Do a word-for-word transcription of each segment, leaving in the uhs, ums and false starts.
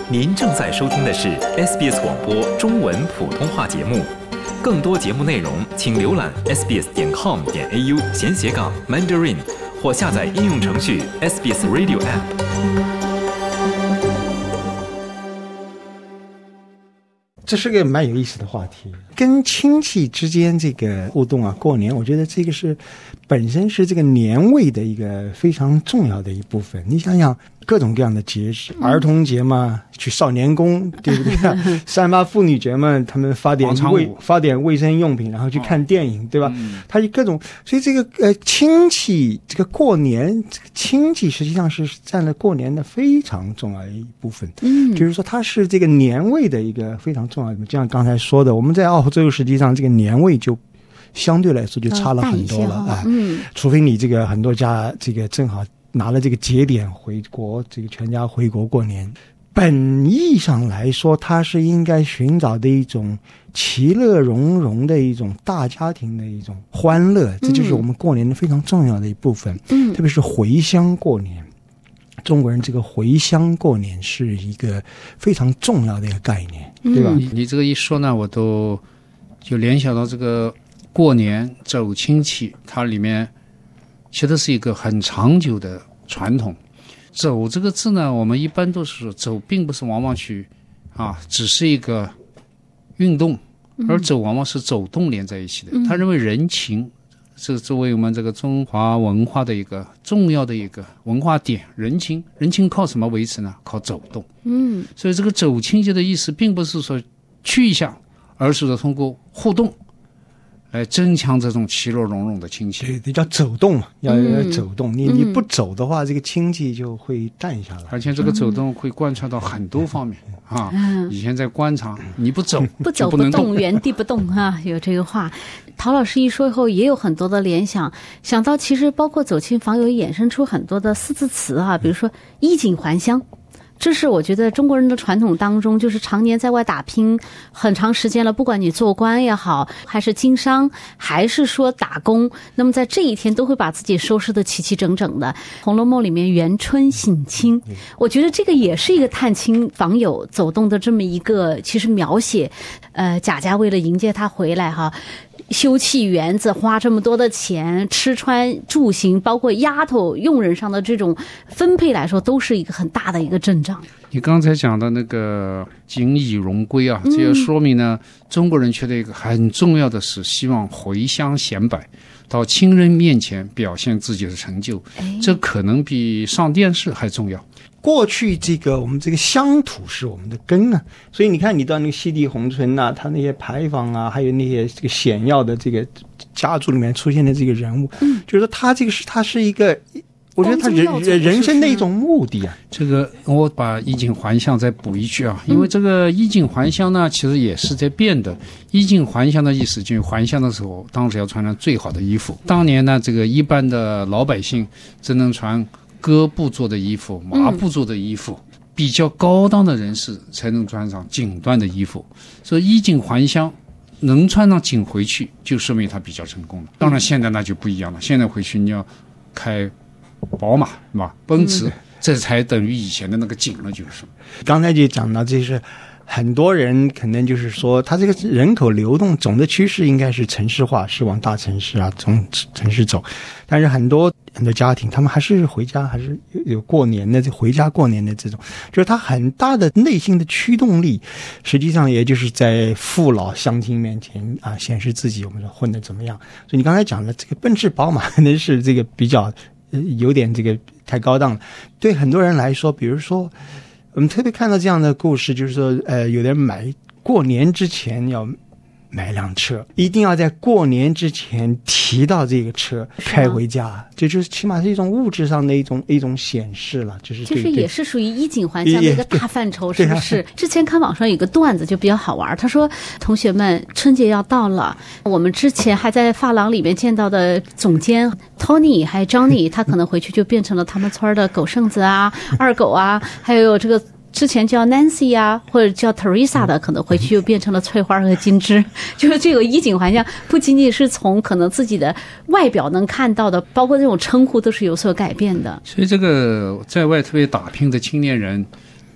您正在收听的是 S B S 广播中文普通话节目。更多节目内容，请浏览 s b s 点 com 点 a u 闲斜杠 Mandarin， 或下载应用程序 S B S Radio App。 这是个蛮有意思的话题，跟亲戚之间这个互动啊，过年，我觉得这个是本身是这个年味的一个非常重要的一部分。你想想，各种各样的节日，嗯、儿童节嘛，去少年宫，对不对？三八妇女节嘛，他们发点卫发点卫生用品，然后去看电影，哦、对吧？嗯、它各种，所以这个呃亲戚，这个过年，这个亲戚实际上是占了过年的非常重要的一部分。嗯，就是说它是这个年味的一个非常重要。就像刚才说的，我们在澳洲实际上这个年味就相对来说就差了很多了啊、嗯，除非你这个很多家这个正好拿了这个节点回国，这个全家回国过年，本意上来说，它是应该寻找的一种其乐融融的一种大家庭的一种欢乐，这就是我们过年的非常重要的一部分。嗯，特别是回乡过年。中国人这个回乡过年是一个非常重要的一个概念，对吧？ 你, 你这个一说呢，我都就联想到这个过年走亲戚，它里面其实是一个很长久的传统。走这个字呢，我们一般都是说走，并不是往往去啊，只是一个运动，而走往往是走动连在一起的。他认为人情是作为我们这个中华文化的一个重要的一个文化点，人情，人情靠什么维持呢？靠走动。嗯，所以这个走亲戚的意思，并不是说去一下，而是说通过互动来增强这种其乐融融的亲戚。 对，这叫走动嘛，要要走动。嗯、你你不走的话，这个亲戚就会淡下来。 而且这个走动会贯穿到很多方面、嗯、啊。以前在官场，你不走不走不能动， 不动原地不动啊，有这个话。陶老师一说以后，也有很多的联想，想到其实包括走亲访友衍生出很多的四字词啊，比如说衣锦还乡。这是我觉得中国人的传统当中，就是常年在外打拼很长时间了，不管你做官也好，还是经商，还是说打工，那么在这一天都会把自己收拾得齐齐整整的。《红楼梦》里面元春省亲，我觉得这个也是一个探亲访友走动的这么一个其实描写。呃，贾家为了迎接他回来哈，修葺园子，花这么多的钱，吃穿住行，包括丫头佣人上的这种分配来说，都是一个很大的一个阵仗。 你刚才讲的那个锦以荣归啊，这也说明呢、嗯、中国人觉得一个很重要的是希望回乡显摆，到亲人面前表现自己的成就，这可能比上电视还重要。 过去这个我们这个乡土是我们的根啊，所以你看你到那个西递宏村啊，他那些牌坊啊，还有那些这个显要的这个家族里面出现的这个人物，嗯，就是说他这个是他是一个，我觉得他人人生的一种目的啊。 这个我把衣锦还乡再补一句啊，因为这个衣锦还乡呢，其实也是在变的。衣锦还乡的意思就是还乡的时候，当时要穿上最好的衣服。当年呢，这个一般的老百姓只能穿革布做的衣服、麻布做的衣服、嗯、比较高档的人士才能穿上锦缎的衣服，所以衣锦还乡能穿上锦回去就说明他比较成功了。当然现在那就不一样了，现在回去你要开宝马是吧，奔驰、嗯、这才等于以前的那个锦了。就是刚才就讲到，这是很多人可能就是说他这个人口流动总的趋势应该是城市化，是往大城市啊，从城市走，但是很多很多家庭他们还是回家，还是有过年的回家过年的这种，就是他很大的内心的驱动力实际上也就是在父老乡亲面前啊显示自己我们说混得怎么样。所以你刚才讲的这个奔驰宝马可能是这个比较、呃、有点这个太高档了，对很多人来说，比如说我们特别看到这样的故事，就是说呃有的人买过年之前要买辆车，一定要在过年之前提到这个车开回家，这就是起码是一种物质上的一种一种显示了，就是其实也是属于衣锦还乡的一个大范畴，是不是？之前看网上有个段子就比较好玩，他说同学们春节要到了，我们之前还在发廊里面见到的总监 Tony 还有 Johnny 他可能回去就变成了他们村的狗剩子啊二狗啊，还有这个之前叫 Nancy 啊或者叫 Teresa 的，可能回去又变成了翠花和金枝。就是这个衣锦还乡不仅仅是从可能自己的外表能看到的，包括这种称呼都是有所改变的。 所以这个在外特别打拼的青年人，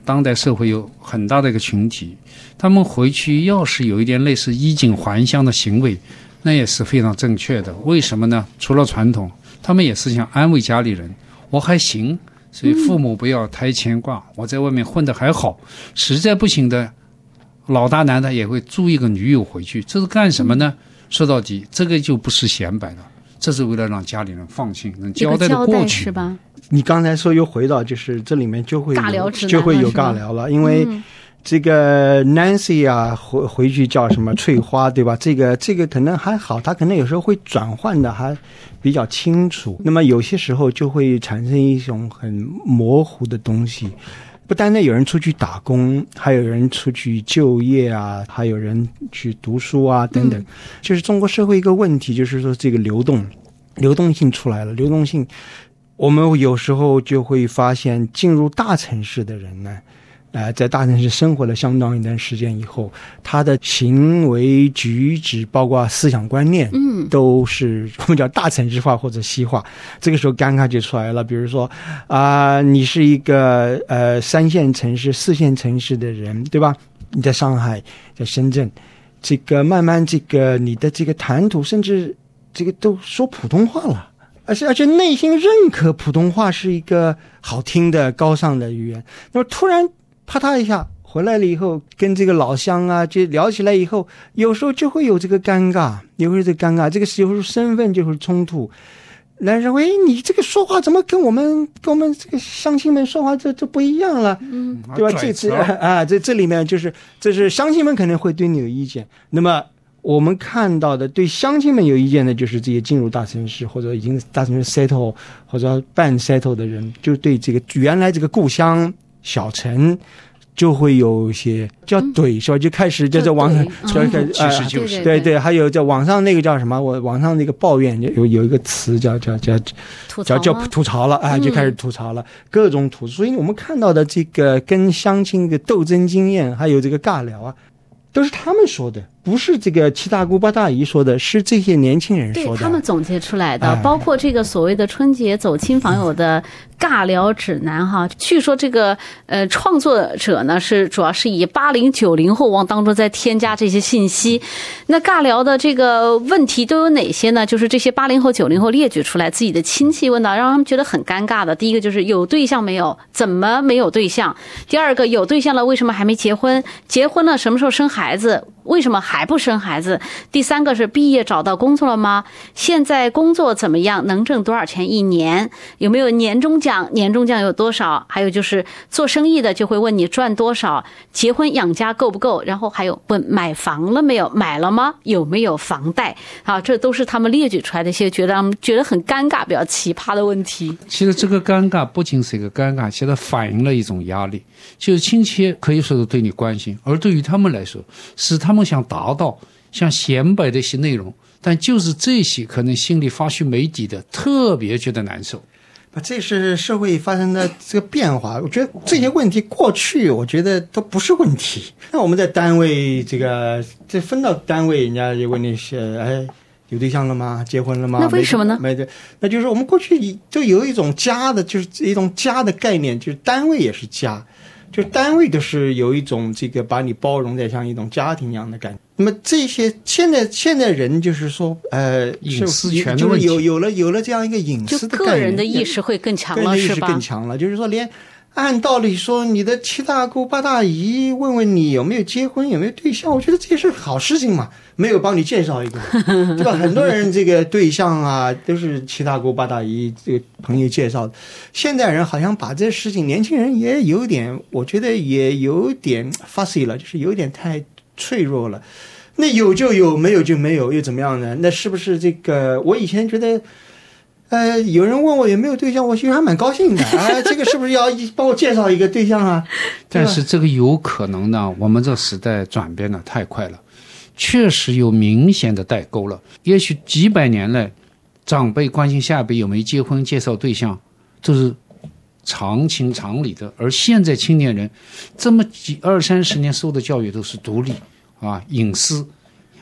当代社会有很大的一个群体，他们回去要是有一点类似衣锦还乡的行为，那也是非常正确的。为什么呢？除了传统，他们也是想安慰家里人，我还行，所以父母不要太牵挂，嗯、我在外面混得还好，实在不行的，老大男的也会租一个女友回去，这是干什么呢？说到底，这个就不是显摆了，这是为了让家里人放心，能交代的过去， 是吧？ 你刚才说又回到，就是这里面就会尬聊指南就会有尬聊了，因为这个 Nancy 啊，回回去叫什么翠花，对吧？这个这个可能还好，他可能有时候会转换的还比较清楚。那么有些时候就会产生一种很模糊的东西。不单单有人出去打工，还有人出去就业啊，还有人去读书啊等等。嗯、就是中国社会一个问题，就是说这个流动流动性出来了，流动性我们有时候就会发现，进入大城市的人呢，呃，在大城市生活了相当一段时间以后，他的行为举止，包括思想观念，嗯，都是我们叫大城市化或者西化。这个时候尴尬就出来了。比如说啊、呃，你是一个呃三线城市、四线城市的人，对吧？你在上海，在深圳，这个慢慢这个你的这个谈吐，甚至这个都说普通话了。而且而且内心认可普通话是一个好听的高尚的语言，那么突然啪嗒一下回来了以后，跟这个老乡啊就聊起来以后，有时候就会有这个尴尬，有时候这个尴尬，这个时候身份就会冲突。来认为你这个说话怎么跟我们跟我们这个乡亲们说话这这不一样了，嗯，对吧？这这啊这这里面就是这是乡亲们可能会对你有意见，那么。我们看到的对乡亲们有意见的，就是这些进入大城市或者已经大城市 settle 或者半 settle 的人，就对这个原来这个故乡小城就会有一些叫怼，是吧？就开始就在网上，就开始其实就是对对，还有在网上那个叫什么？我网上那个抱怨有有一个词叫叫叫叫叫吐槽了啊，就开始吐槽了，各种吐。所以我们看到的这个跟乡亲的斗争经验，还有这个尬聊啊。都是他们说的，不是这个七大姑八大姨说的，是这些年轻人说的。 对，他们总结出来的，哎、包括这个所谓的春节走亲访友的尬聊指南哈。据说这个呃创作者呢是主要是以八零九零后往当中再添加这些信息。那尬聊的这个问题都有哪些呢？就是这些八零后九零后列举出来自己的亲戚问到，让他们觉得很尴尬的。第一个就是有对象没有？怎么没有对象？第二个有对象了为什么还没结婚？结婚了什么时候生孩子？孩子为什么还不生孩子？第三个是毕业找到工作了吗？现在工作怎么样？能挣多少钱一年？有没有年终奖？年终奖有多少？还有就是做生意的就会问你赚多少？结婚养家够不够？然后还有问买房了没有？买了吗？有没有房贷？啊，这都是他们列举出来的一些觉得让他们觉得很尴尬、比较奇葩的问题。 其实这个尴尬不仅是一个尴尬，其实反映了一种压力，就是亲戚可以说是对你关心，而对于他们来说是他们想达到像显摆的一些内容，但就是这些可能心里发虚没底的，特别觉得难受。 这是社会发生的这个变化，我觉得这些问题过去我觉得都不是问题。那我们在单位这个这分到单位，人家就问你是哎有对象了吗？结婚了吗？ 那为什么呢？ 没对，那就是我们过去就有一种家的，就是一种家的概念，就是单位也是家。就单位都是有一种这个把你包容在像一种家庭一样的感觉。那么这些现在现在人就是说，呃， 隐私权就是有有了有了这样一个隐私的概念， 就个人的意识会更强了，是吧？ 更强了，就是说连。按道理说，你的七大姑八大姨问问你有没有结婚，有没有对象，我觉得这也是好事情嘛。没有帮你介绍一个，对吧？很多人这个对象啊，都是七大姑八大姨这个朋友介绍的。现代人好像把这事情，年轻人也有点，我觉得也有点 fussy 了，就是有点太脆弱了。那有就有，没有就没有，又怎么样呢？那是不是这个？我以前觉得。呃，有人问我有没有对象，我其实还蛮高兴的。啊，这个是不是要帮我介绍一个对象啊？ 但是这个有可能呢，我们这时代转变的太快了，确实有明显的代沟了。也许几百年来，长辈关心下一辈有没有结婚、介绍对象，这是常情常理的。而现在青年人这么几二三十年受的教育都是独立啊、隐私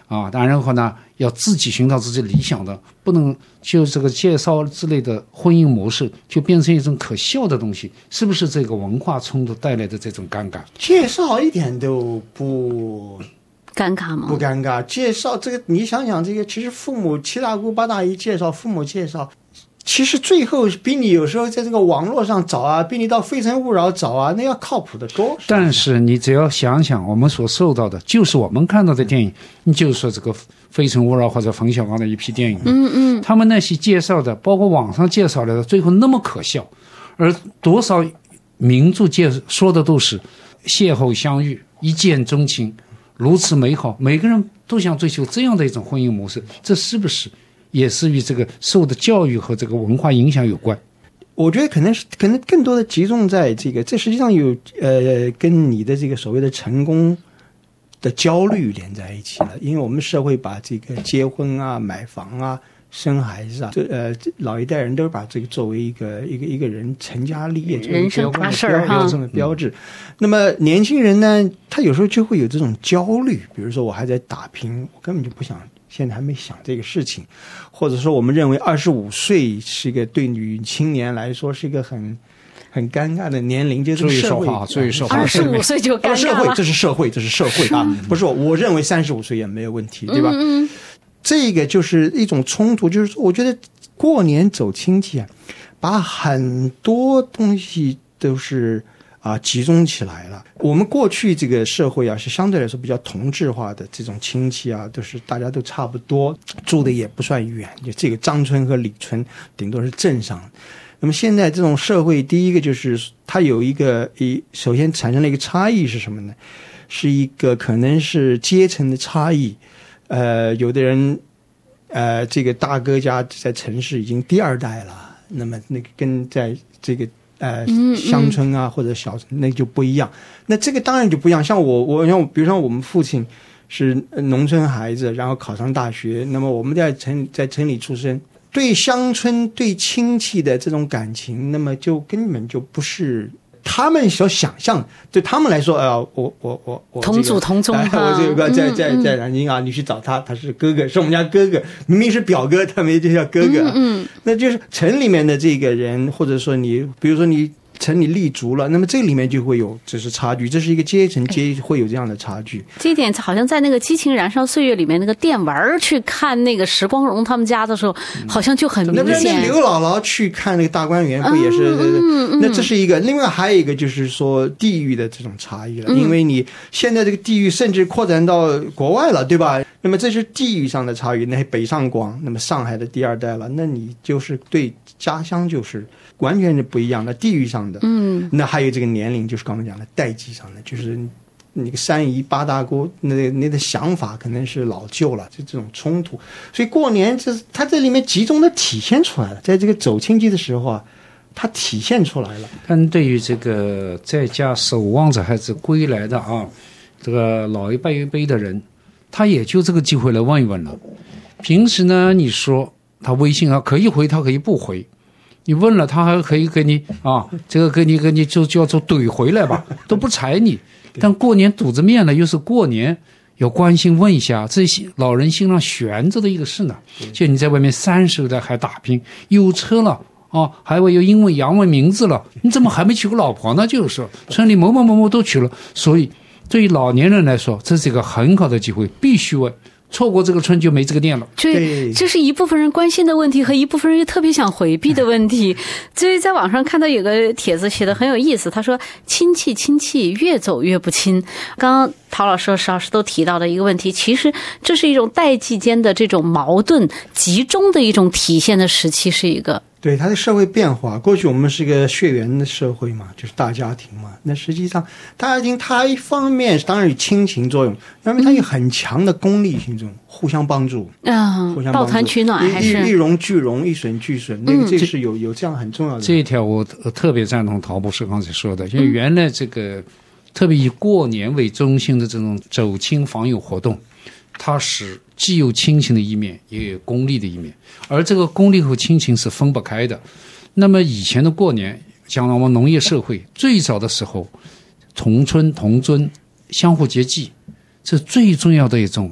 啊，当然后呢，要自己寻找自己理想的，不能就这个介绍之类的婚姻模式就变成一种可笑的东西，是不是这个文化冲突带来的这种尴尬？ 介绍一点都不尴尬吗？ 不尴尬。介绍这个，你想想，这个其实父母七大姑八大姨介绍，父母介绍。其实最后比你有时候在这个网络上找啊，比你到《非诚勿扰》找啊，那要靠谱的多。 但是你只要想想，我们所受到的，就是我们看到的电影，你就说这个《非诚勿扰》或者冯小刚的一批电影， 嗯嗯， 他们那些介绍的，包括网上介绍的，最后那么可笑，而多少名著介说的都是邂逅相遇、一见钟情，如此美好，每个人都想追求这样的一种婚姻模式，这是不是？也是与这个受的教育和这个文化影响有关。 我觉得可能是可能更多的集中在这个，这实际上有呃跟你的这个所谓的成功的焦虑连在一起了。因为我们社会把这个结婚啊、买房啊、生孩子啊，这呃老一代人都把这个作为一个一个一个人成家立业人生大事儿标准的标志。那么年轻人呢，他有时候就会有这种焦虑，比如说我还在打拼，我根本就不想。现在还没想这个事情，或者说我们认为二十五岁是一个对女青年来说是一个很很尴尬的年龄，就是社会注意说话， 二十五岁就尴尬了。 社会，这是社会，这是社会啊，不是我。我认为三十五岁也没有问题，对吧？ 嗯嗯， 这个就是一种冲突，就是说，我觉得过年走亲戚啊，把很多东西都是。啊，集中起来了。我们过去这个社会啊，是相对来说比较同质化的，这种亲戚啊，都是大家都差不多，住的也不算远，就这个张村和李村，顶多是镇上。那么现在这种社会，第一个就是它有一个一，首先产生了一个差异是什么呢？是一个可能是阶层的差异。呃，有的人，呃，这个大哥家在城市已经第二代了，那么那个跟在这个。呃，乡村啊或者小村那就不一样。那这个当然就不一样。像我，我像比如说我们父亲是农村孩子，然后考上大学，那么我们在城在城里出生，对乡村对亲戚的这种感情，那么就根本就不是他们所想象。对他们来说，呃，我我我我、这个、 同祖同宗， 呃、我这个在在在南京啊，你去找他，他是哥哥，是我们家哥哥，明明是表哥，他们就叫哥哥、啊。 嗯，嗯那就是城里面的这个人，或者说你，比如说你。城里立足了，那么这里面就会有这是差距，这是一个阶层阶会有这样的差距。 这一点好像在那个《激情燃烧岁月》里面那个电玩去看那个石光荣他们家的时候，好像就很明显。 那刘姥姥去看那个大观园，不也是？ 嗯嗯、 那这是一个。另外还有一个就是说地域的这种差异了， 嗯、 因为你现在这个地域甚至扩展到国外了，对吧？那么这是地域上的差异。那北上广，那么上海的第二代了，那你就是对家乡就是完全是不一样的地域上的。 嗯， 那还有这个年龄，就是刚刚讲的代际上的，就是那个三姨八大姑，那那的想法可能是老旧了，就这种冲突。所以过年这它这里面集中的体现出来了，在这个走亲戚的时候啊，它体现出来了。 但对于这个在家守望着孩子归来的啊，这个老一辈一辈的人，他也就这个机会来问一问了。平时呢，你说他微信啊可以回，他可以不回。你问了他还可以给你啊，这个给你给你就叫做怼回来吧，都不睬你。但过年堵着面了，又是过年，要关心问一下，这些老人心上悬着的一个事呢。就你在外面三十代还打拼，有车了啊，还会有英文洋文名字了，你怎么还没娶个老婆呢？就是说村里某某某某都娶了，所以对于老年人来说，这是一个很好的机会，必须问。错过这个村就没这个店了。 对，这是一部分人关心的问题和一部分人又特别想回避的问题。所以在网上看到有个帖子写的很有意思，他说亲戚亲戚越走越不亲。刚刚陶老师和石老师都提到的一个问题，其实这是一种代际间的这种矛盾集中的一种体现的时期，是一个。 对，它的社会变化，过去我们是个血缘的社会嘛，就是大家庭嘛。那实际上大家庭它一方面当然有亲情作用，因为它有很强的功利性，这种互相帮助， 嗯， 互相帮助， 抱团取暖，还是一荣俱荣，一损俱损。那个这是有有这样很重要的。 这一条我特别赞同陶博士刚才说的，因为原来这个特别以过年为中心的这种走亲访友活动，它是既有亲情的一面，也有功利的一面，而这个功利和亲情是分不开的。那么以前的过年，像我们农业社会最早的时候，同村同尊，相互结祭，这最重要的一种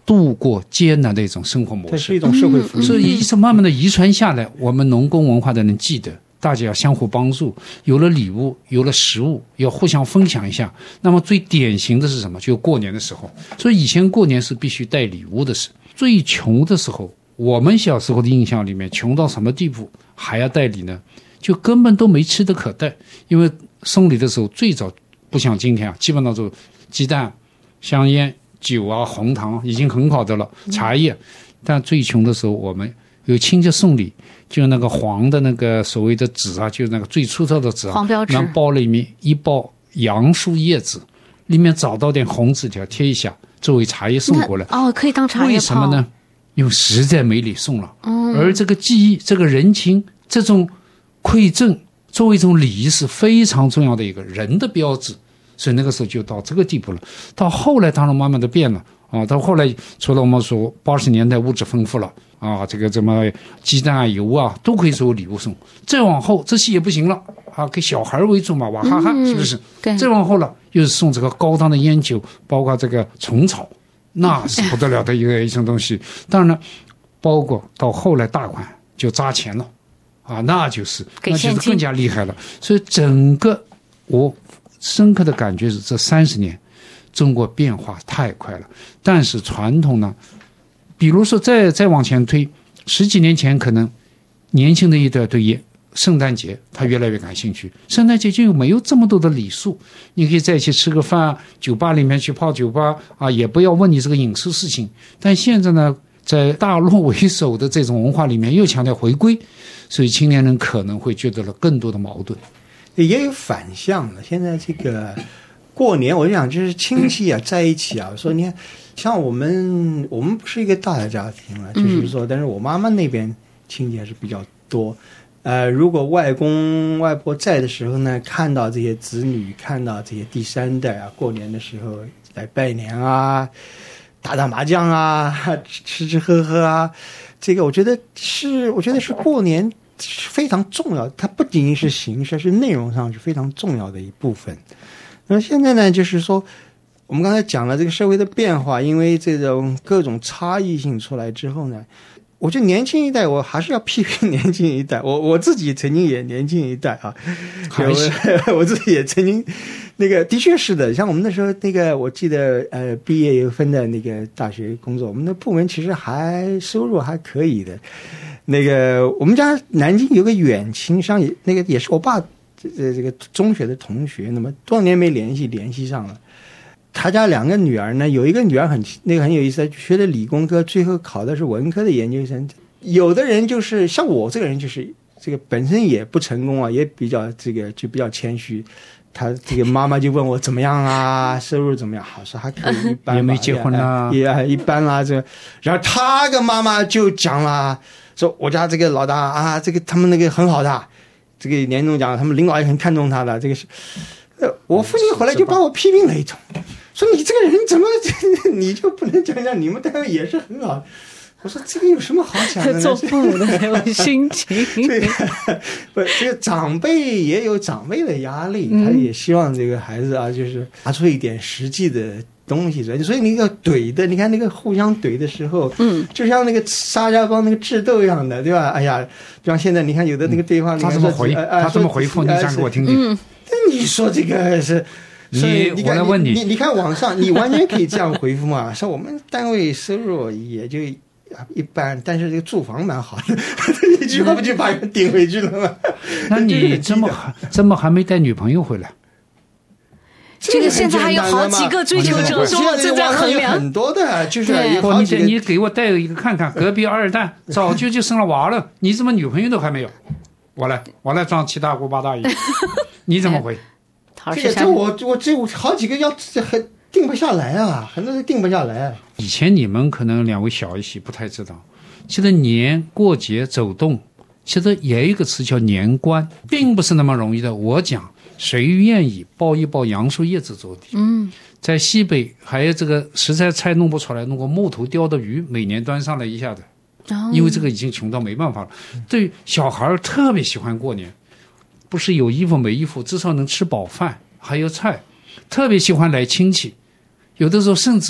度过艰难的一种生活模式， 这是一种社会福利。 所以一直慢慢的遗传下来，我们农耕文化的人记得，大家要相互帮助，有了礼物，有了食物，要互相分享一下。那么最典型的是什么？就过年的时候，所以以前过年是必须带礼物的事。最穷的时候，我们小时候的印象里面，穷到什么地步还要带礼呢？就根本都没吃的可带，因为送礼的时候最早不像今天啊，基本上就鸡蛋、香烟、酒啊、红糖已经很好的了，茶叶。但最穷的时候，我们有亲戚送礼，就那个黄的那个所谓的纸啊，就是那个最粗糙的纸啊， 黄标纸， 然后包里面一包杨树叶子，里面找到点红纸条贴一下，作为茶叶送过来。 哦，可以当茶叶泡。 为什么呢？因为实在没礼送了。 嗯， 而这个记忆、这个人情、这种馈赠，作为一种礼仪是非常重要的一个人的标志。所以那个时候就到这个地步了。到后来当然慢慢的变了啊，到后来除了我们说八十年代物质丰富了啊，这个什么鸡蛋啊、油啊都可以作为礼物送。再往后这些也不行了啊，给小孩为主嘛，娃哈哈， 嗯、 是不是？ 对。 再往后了，又是送这个高档的烟酒，包括这个虫草，那是不得了的一个一种东西。当然了，包括到后来大款就扎钱了啊，那就是那就是更加厉害了。所以整个我深刻的感觉是这三十年中国变化太快了。但是传统呢，比如说再再往前推十几年前，可能年轻的一代对于圣诞节他越来越感兴趣，圣诞节就没有这么多的礼数，你可以在一起吃个饭，酒吧里面去泡酒吧啊，也不要问你这个饮食事情。但现在呢，在大陆为首的这种文化里面又强调回归，所以青年人可能会觉得了更多的矛盾。 也有反向的，现在这个过年，我就想就是亲戚啊在一起啊，说你看，像我们我们不是一个大的家庭了，就是说，但是我妈妈那边亲戚还是比较多。呃，如果外公外婆在的时候呢，看到这些子女，看到这些第三代啊，过年的时候来拜年啊，打打麻将啊，吃吃喝喝啊，这个我觉得是，我觉得是过年是非常重要，它不仅仅是形式，是内容上是非常重要的一部分。那现在呢，就是说我们刚才讲了这个社会的变化，因为这种各种差异性出来之后呢，我觉得年轻一代，我还是要批评年轻一代。我我自己曾经也年轻一代啊， 还是我自己也曾经那个的确是的。像我们那时候那个，我记得呃毕业以后分的那个大学工作，我们的部门其实还收入还可以的。那个我们家南京有个远亲，像那个也是我爸这这个中学的同学，那么多少年没联系，联系上了。他家两个女儿呢，有一个女儿很那个很有意思，学的理工科，最后考的是文科的研究生。有的人就是像我这个人，就是这个本身也不成功啊，也比较这个就比较谦虚。他这个妈妈就问我怎么样啊，收入怎么样？好说还可以，一般吧， 也没结婚啦， 也也一般啦。这，然后他跟妈妈就讲了，说我家这个老大啊，这个他们那个很好的，这个年终奖他们领导也很看重他的，这个是。呃，我父亲回来就把我批评了一通，说你这个人怎么你就不能讲讲你们单位也是很好？我说这个有什么好讲的呢？ 做父母的没有心情。 对，不，这个长辈也有长辈的压力，他也希望这个孩子啊，就是拿出一点实际的东西来。所以你要怼的，你看那个互相怼的时候，嗯，就像那个沙家浜那个智斗一样的，对吧？哎呀，比方现在你看有的那个对话， 他怎么回？他怎么回复？你讲给我听听。 嗯， 你说这个是。 你我来问你， 你你看网上，你完全可以这样回复嘛？说我们单位收入也就一般，但是这个住房蛮好的，一句话不就把人顶回去了吗？ 那你这么还这么还没带女朋友回来？ 这个现在还有好几个追求者，说我正在衡量很多的，就是有好几个。你你给我带一个看看，隔壁二蛋早就就生了娃了，你怎么女朋友都还没有？我来，我来装七大姑八大姨，你怎么回？ 这个这我我这我好几个要很定不下来啊，很多人定不下来、啊。 以前你们可能两位小一些不太知道，其实年过节走动，其实也有一个词叫年关，并不是那么容易的。我讲谁愿意包一包杨树叶子做底？ 嗯， 在西北还有这个实在菜弄不出来，弄个木头钓的鱼，每年端上来一下的， 哦、 因为这个已经穷到没办法了。对小孩特别喜欢过年。不是有衣服没衣服，至少能吃饱饭，还有菜，特别喜欢来亲戚，有的时候甚至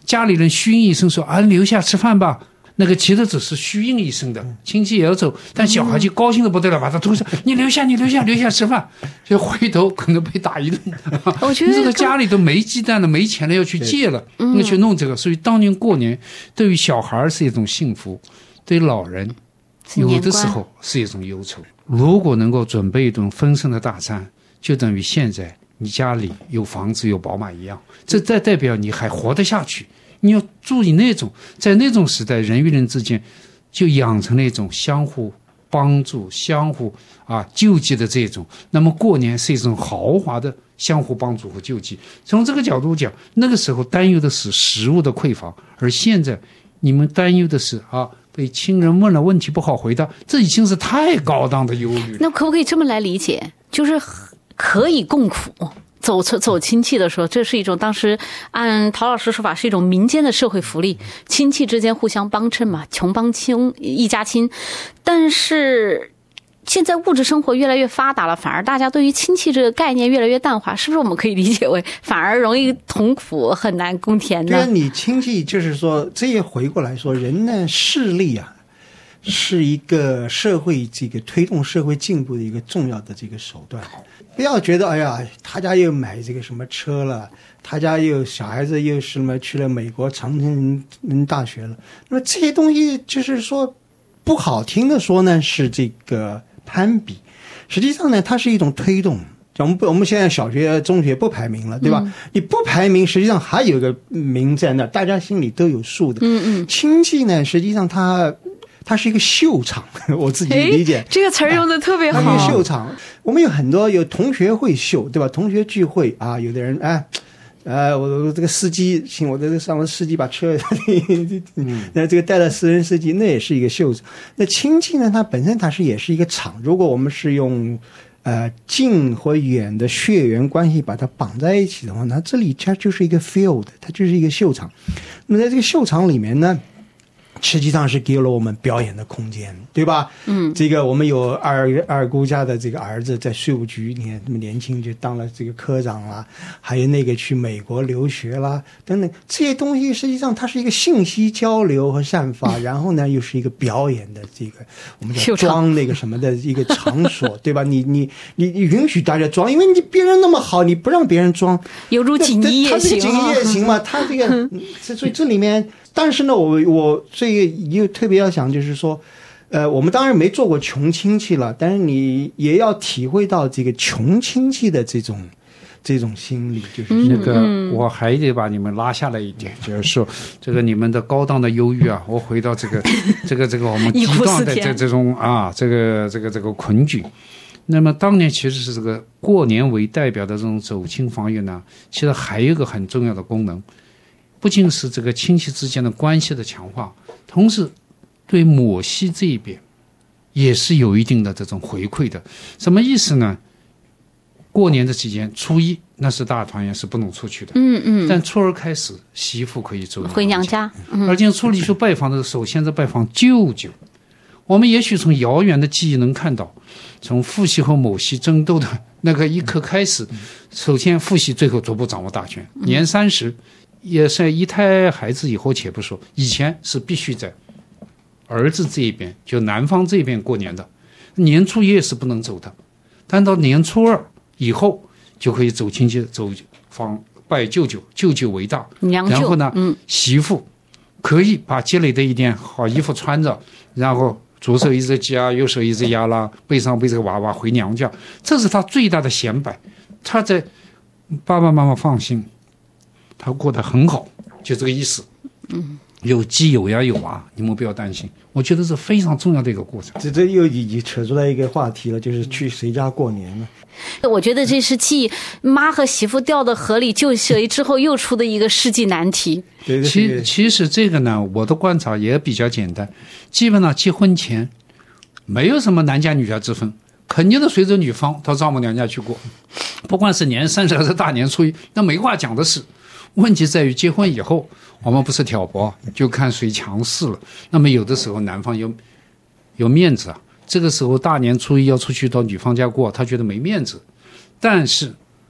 家里人嘘应一声说啊留下吃饭吧，那个其实只是虚应一声的，亲戚也要走，但小孩就高兴的不得了，把他推上，你留下，你留下，留下吃饭，就回头可能被打一顿。 我觉得这个家里都没鸡蛋了，没钱了，要去借了，要去弄这个。所以当年过年对于小孩是一种幸福，对于老人有的时候是一种忧愁。如果能够准备一顿丰盛的大餐，就等于现在你家里有房子有宝马一样，这代代表你还活得下去。你要注意那种在那种时代人与人之间就养成了一种相互帮助相互啊救济的这种，那么过年是一种豪华的相互帮助和救济。从这个角度讲，那个时候担忧的是食物的匮乏，而现在你们担忧的是啊被亲人问了问题不好回答，这已经是太高档的忧虑了。 那可不可以这么来理解，就是可以共苦，走走亲戚的时候，这是一种当时按陶老师说法是一种民间的社会福利，亲戚之间互相帮衬嘛，穷帮亲一家亲。但是现在物质生活越来越发达了，反而大家对于亲戚这个概念越来越淡化，是不是我们可以理解为反而容易同苦很难共甜呢？ 对啊，你亲戚就是说，这也回过来说，人的势力啊是一个社会这个推动社会进步的一个重要的这个手段。不要觉得哎呀，他家又买这个什么车了，他家又小孩子又什么去了美国长城人大学了，那么这些东西就是说不好听的说呢是这个攀比，实际上呢它是一种推动。我们不，我们现在小学、中学不排名了，对吧？嗯、你不排名，实际上还有一个名在那，大家心里都有数的。嗯嗯。亲戚呢，实际上它它是一个秀场，我自己理解。 这个词儿用的特别好。 它是一个秀场，我们有很多有同学会秀，对吧？同学聚会啊，有的人哎。呃，我我这个司机，请我的这个上门司机把车，那这个带了私人司机，那也是一个秀场。那亲戚呢，它本身它是也是一个场。如果我们是用呃近和远的血缘关系把它绑在一起的话，那这里它就是一个 field， 它就是一个秀场。那么在这个秀场里面呢，实际上是给了我们表演的空间，对吧？嗯，这个我们有二二姑家的这个儿子在税务局，你看这么年轻就当了这个科长啦，还有那个去美国留学啦，等等这些东西，实际上它是一个信息交流和散发，然后呢又是一个表演的这个我们叫装那个什么的一个场所，对吧？你你你你允许大家装，因为你别人那么好，你不让别人装， 犹如锦衣夜行， 他这个锦衣夜行嘛，他这个所以这里面。但是呢，我我这个又特别要想，就是说，呃，我们当然没做过穷亲戚了，但是你也要体会到这个穷亲戚的这种这种心理，就是那个，我还得把你们拉下来一点，就是说，这个你们的高档的忧郁啊，我回到这个这个这个我们极端的这这种啊，这个这个这个困局。那么当年其实是这个过年为代表的这种走亲访友呢，其实还有一个很重要的功能。不仅是这个亲戚之间的关系的强化，同时对母系这一边也是有一定的这种回馈的。什么意思呢？过年的期间，初一那是大团圆，是不能出去的。嗯嗯。但初二开始，媳妇可以走回娘家。 嗯、而且初一去拜访的，首先是拜访舅舅。我们也许从遥远的记忆能看到，从父系和母系争斗的那个一刻开始，首先父系最后逐步掌握大权。年三十。也是一胎孩子以后且不说，以前是必须在儿子这一边，就男方这边过年的，年初一是不能走的，但到年初二以后就可以走亲戚，走访拜舅舅，舅舅为大， 娘舅， 然后呢，嗯，媳妇可以把积累的一点好衣服穿着，然后左手一只鸡啊，右手一只鸭啦，背上背这个娃娃回娘家，这是他最大的显摆，他在爸爸妈妈放心。他过得很好，就这个意思。嗯，有鸡有鸭有娃，你们不要担心。我觉得是非常重要的一个过程。 这这又已经扯出来一个话题了，就是去谁家过年呢？ 我觉得这是继妈和媳妇掉到河里救谁之后又出的一个世纪难题。 对， 其其实这个呢，我的观察也比较简单，基本上结婚前没有什么男家女家之分。肯定的，随着女方到丈母娘家去过，不管是年三十还是大年初一，那没话讲的是。问题在于结婚以后，我们不是挑拨，就看谁强势了。那么有的时候男方有有面子啊，这个时候大年初一要出去到女方家过，他觉得没面子。但是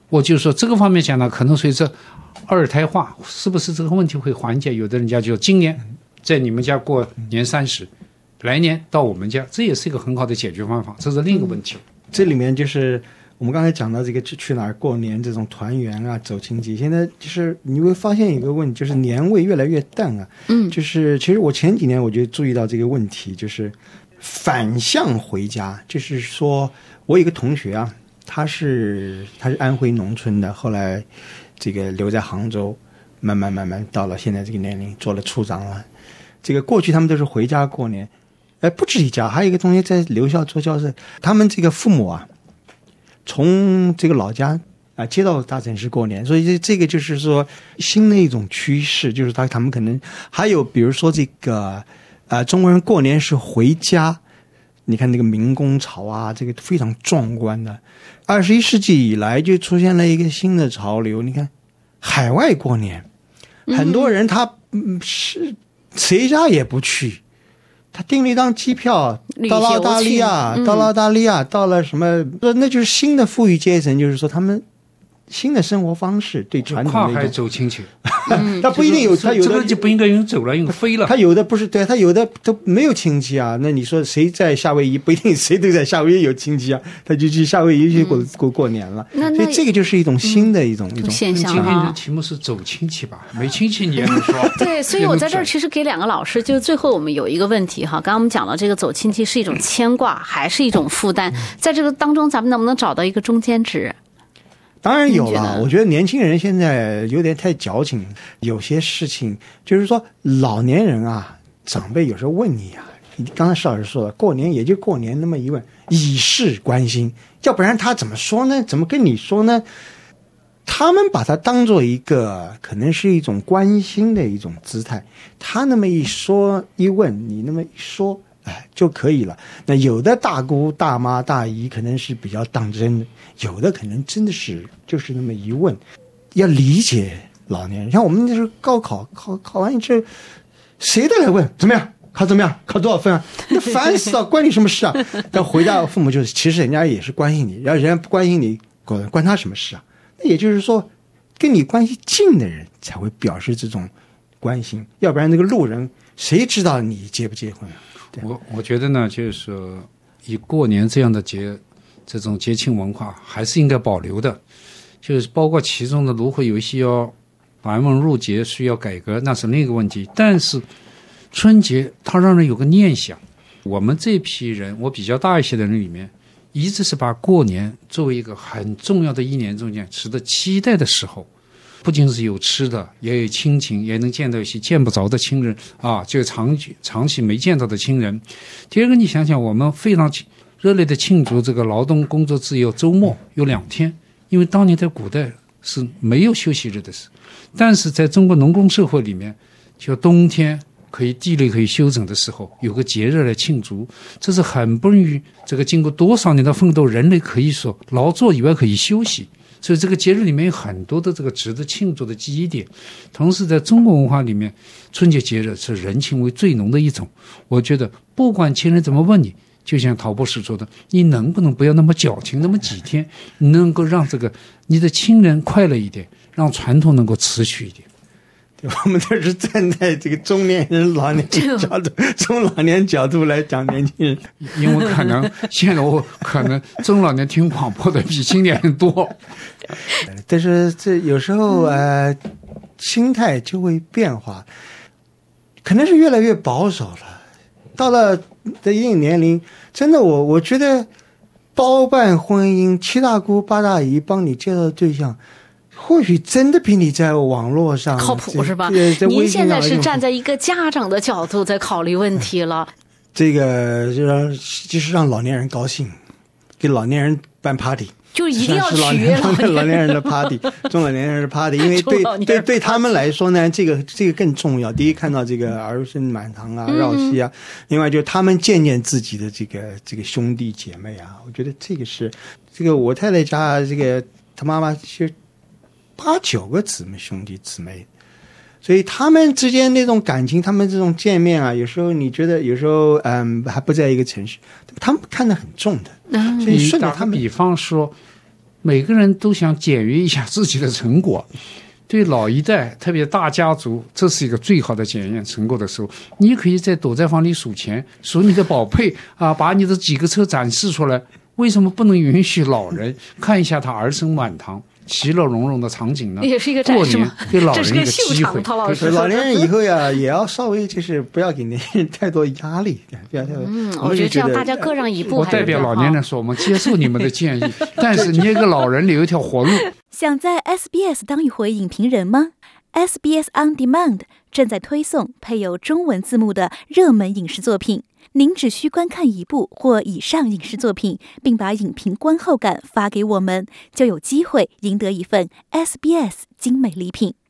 我就说这个方面讲呢，可能随着二胎化，是不是这个问题会缓解？有的人家就今年在你们家过年三十，来年到我们家，这也是一个很好的解决方法，这是另一个问题。 这里面就是我们刚才讲到这个去去哪儿过年这种团圆啊走亲戚，现在就是你会发现一个问题，就是年味越来越淡啊。 嗯， 就是其实我前几年我就注意到这个问题，就是反向回家，就是说我有一个同学啊，他是他是安徽农村的，后来这个留在杭州，慢慢慢慢到了现在这个年龄做了处长了。这个过去他们都是回家过年，哎，不止一家，还有一个同学在留校做教授，他们这个父母啊，从这个老家啊接到大城市过年，所以这这个就是说新的一种趋势，就是他他们可能还有比如说这个啊中国人过年是回家，你看那个民工潮啊，这个非常壮观的。二十一世纪以来就出现了一个新的潮流，你看海外过年，很多人他嗯是谁家也不去。他订了一张机票到了澳大利亚，到了澳大利亚，到了什么？那就是新的富裕阶层，就是说他们新的生活方式对传统的跨海走亲戚， 他不一定有，他有的这个就不应该用走了，用飞了。 他有的不是对，他有的都没有亲戚啊。那你说谁在夏威夷？不一定谁都在夏威夷有亲戚啊，他就去夏威夷去过、嗯、过过年了。 那所以这个就是一种新的一种、嗯、一种现象今天的题目是走亲戚吧？没亲戚你也能说。 对，所以我在这儿其实给两个老师，就最后我们有一个问题哈，刚刚我们讲了这个走亲戚是一种牵挂，还是一种负担？在这个当中，咱们能不能找到一个中间值？ 当然有了，我觉得年轻人现在有点太矫情，有些事情就是说老年人啊，长辈有时候问你啊，你刚才施老师说了，过年也就过年那么一问，以示关心，要不然他怎么说呢？怎么跟你说呢？他们把它当做一个可能是一种关心的一种姿态，他那么一说一问，你那么一说哎就可以了。那有的大姑大妈大姨可能是比较当真的，有的可能真的是就是那么一问，要理解老年人。像我们那时候高考考考完之后，谁都来问怎么样，考怎么样，考多少分啊？那烦死了，关你什么事啊？但回家父母就是其实人家也是关心你，然后人家不关心你，关关他什么事啊？那也就是说跟你关系近的人才会表示这种关心，要不然那个路人谁知道你结不结婚啊？ 我我觉得呢，就是说以过年这样的节这种节庆文化还是应该保留的，就是包括其中的如果有一些要繁文缛节需要改革，那是另一个问题。但是春节它让人有个念想，我们这批人，我比较大一些的人里面，一直是把过年作为一个很重要的一年中间值得期待的时候。不仅是有吃的，也有亲情，也能见到一些见不着的亲人啊，就长期长期没见到的亲人。第二个，你想想，我们非常热烈的庆祝这个劳动工作自由周末有两天，因为当年在古代是没有休息日的事，但是在中国农耕社会里面，就冬天可以地雷可以休整的时候，有个节日来庆祝，这是很不容易。这个经过多少年的奋斗，人类可以说劳作以外可以休息。所以这个节日里面有很多的这个值得庆祝的记忆点，同时在中国文化里面，春节节日是人情味最浓的一种。我觉得不管亲人怎么问你，就像陶博士说的，你能不能不要那么矫情，那么几天，你能够让这个你的亲人快乐一点，让传统能够持续一点。 我们都是站在这个中年人、老年人角度，从老年角度来讲年轻人， 因为可能现在我可能中老年听广播的比青年人多， 但是这有时候呃，心态就会变化，可能是越来越保守了。到了这一定年龄，真的我我觉得包办婚姻，七大姑八大姨帮你介绍的对象。或许真的比你在网络上靠谱是吧？您现在是站在一个家长的角度在考虑问题了。 这个就让就是让老年人高兴，给老年人办 party， 就一定要取悦老年老年人的 party， 中老年人的 party， 因为对对对他们来说呢，这个这个更重要。第一，看到这个儿孙满堂啊、绕膝啊；另外，就是他们见见自己的这个这个兄弟姐妹啊。我觉得这个是这个我太太家这个他妈妈其实。八九个姊妹兄弟姊妹，所以他们之间那种感情，他们这种见面啊，有时候你觉得有时候嗯还不在一个城市，他们看得很重的，所以顺着他们。 比方说， 每个人都想检阅一下自己的成果。对老一代，特别大家族，这是一个最好的检验成果的时候。你可以在躲在房里数钱，数你的宝贝啊，把你的几个车展示出来。为什么不能允许老人看一下他儿孙满堂、其乐融融的场景呢？ 也是一个展示吗？ 过年给老人一个这是个秀机会。 场，陶老师。 老年人以后呀，也要稍微就是不要给年轻人太多压力，不要太多。 嗯，我觉得这样大家各让一步。 我代表老年人说，我们接受你们的建议，但是你也给老人留一条活路。 想在 S B S 当一回影评人吗？ S B S On Demand 正在推送配有中文字幕的热门影视作品。您只需观看一部或以上影视作品，并把影评观后感发给我们，就有机会赢得一份 S B S 精美礼品。